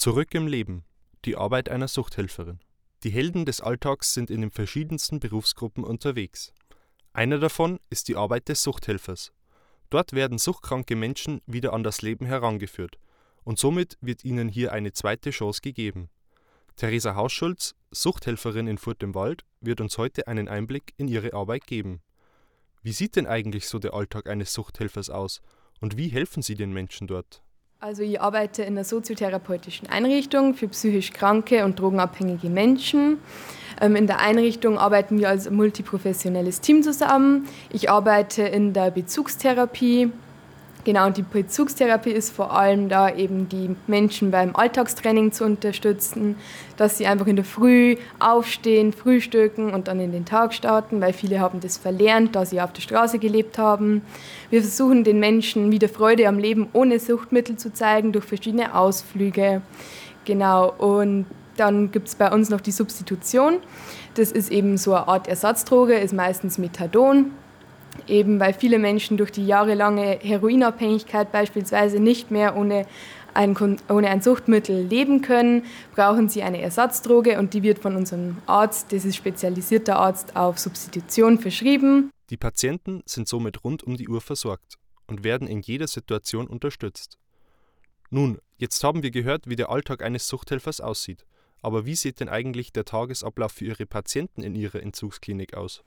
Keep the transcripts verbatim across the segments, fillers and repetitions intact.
Zurück im Leben. Die Arbeit einer Suchthelferin. Die Helden des Alltags sind in den verschiedensten Berufsgruppen unterwegs. Einer davon ist die Arbeit des Suchthelfers. Dort werden suchtkranke Menschen wieder an das Leben herangeführt und somit wird ihnen hier eine zweite Chance gegeben. Theresa Hausschulz, Suchthelferin in Furt im Wald, wird uns heute einen Einblick in ihre Arbeit geben. Wie sieht denn eigentlich so der Alltag eines Suchthelfers aus und wie helfen Sie den Menschen dort? Also ich arbeite in einer soziotherapeutischen Einrichtung für psychisch kranke und drogenabhängige Menschen. In der Einrichtung arbeiten wir als multiprofessionelles Team zusammen. Ich arbeite in der Bezugstherapie. Genau, und die Bezugstherapie ist vor allem da, eben die Menschen beim Alltagstraining zu unterstützen, dass sie einfach in der Früh aufstehen, frühstücken und dann in den Tag starten, weil viele haben das verlernt, da sie auf der Straße gelebt haben. Wir versuchen den Menschen wieder Freude am Leben ohne Suchtmittel zu zeigen durch verschiedene Ausflüge. Genau, und dann gibt es bei uns noch die Substitution. Das ist eben so eine Art Ersatzdroge, ist meistens Methadon. Eben weil viele Menschen durch die jahrelange Heroinabhängigkeit beispielsweise nicht mehr ohne ein, ohne ein Suchtmittel leben können, brauchen sie eine Ersatzdroge und die wird von unserem Arzt, das ist spezialisierter Arzt, auf Substitution verschrieben. Die Patienten sind somit rund um die Uhr versorgt und werden in jeder Situation unterstützt. Nun, jetzt haben wir gehört, wie der Alltag eines Suchthelfers aussieht. Aber wie sieht denn eigentlich der Tagesablauf für Ihre Patienten in Ihrer Entzugsklinik aus?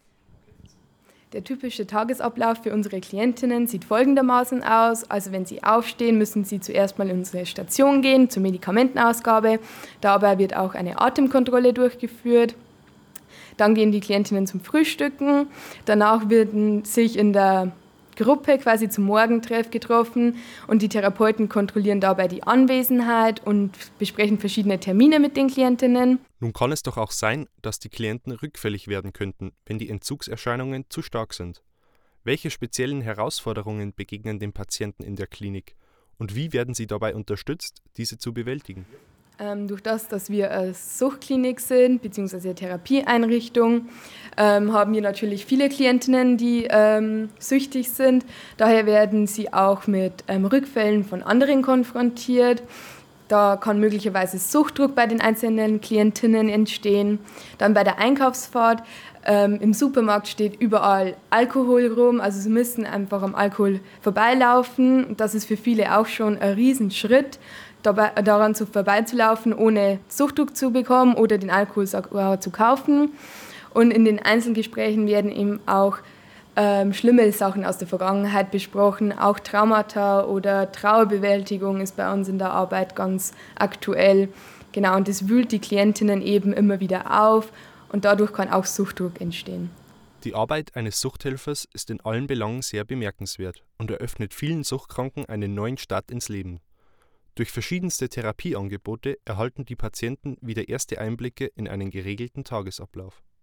Der typische Tagesablauf für unsere Klientinnen sieht folgendermaßen aus. Also wenn sie aufstehen, müssen sie zuerst mal in unsere Station gehen zur Medikamentenausgabe. Dabei wird auch eine Atemkontrolle durchgeführt. Dann gehen die Klientinnen zum Frühstücken. Danach werden sich in der Gruppe quasi zum Morgentreff getroffen und die Therapeuten kontrollieren dabei die Anwesenheit und besprechen verschiedene Termine mit den Klientinnen. Nun kann es doch auch sein, dass die Klienten rückfällig werden könnten, wenn die Entzugserscheinungen zu stark sind. Welche speziellen Herausforderungen begegnen den Patienten in der Klinik und wie werden sie dabei unterstützt, diese zu bewältigen? Ähm, durch das, dass wir eine Suchtklinik sind, beziehungsweise eine Therapieeinrichtung, ähm, haben wir natürlich viele Klientinnen, die ähm, süchtig sind. Daher werden sie auch mit ähm, Rückfällen von anderen konfrontiert. Da kann möglicherweise Suchtdruck bei den einzelnen Klientinnen entstehen. Dann bei der Einkaufsfahrt. Ähm, Im Supermarkt steht überall Alkohol rum, also sie müssen einfach am Alkohol vorbeilaufen. Das ist für viele auch schon ein Riesenschritt, dabei, daran zu vorbeizulaufen, ohne Suchtdruck zu bekommen oder den Alkohol sogar zu kaufen. Und in den Einzelgesprächen werden eben auch ähm, schlimme Sachen aus der Vergangenheit besprochen, auch Traumata oder Trauerbewältigung ist bei uns in der Arbeit ganz aktuell. Genau, und das wühlt die Klientinnen eben immer wieder auf und dadurch kann auch Suchtdruck entstehen. Die Arbeit eines Suchthelfers ist in allen Belangen sehr bemerkenswert und eröffnet vielen Suchtkranken einen neuen Start ins Leben. Durch verschiedenste Therapieangebote erhalten die Patienten wieder erste Einblicke in einen geregelten Tagesablauf.